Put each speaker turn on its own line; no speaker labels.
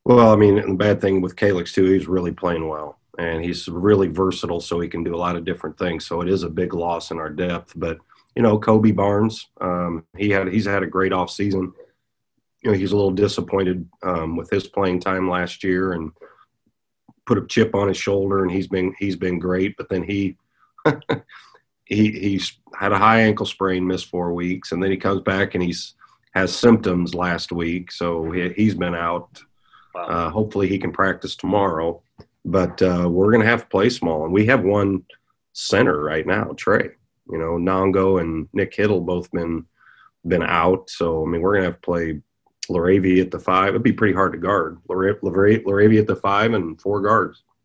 Well, I mean, the bad thing with Calix too, he's really playing well, and he's really versatile, so he can do a lot of different things. So it is a big loss in our depth. But Kobe Barnes, he's had a great off season. He's a little disappointed with his playing time last year, and put a chip on his shoulder, and he's been great. But then he's had a high ankle sprain, missed 4 weeks, and then he comes back and he's has symptoms last week, so he's been out.
Wow.
Hopefully he can practice tomorrow, but we're going to have to play small, and we have one center right now, Trey. Nongo and Nick Hittle both been out, so I mean we're going to have to play Laravia at the 5. It'd be pretty hard to guard Laravia at the 5 and 4 guards.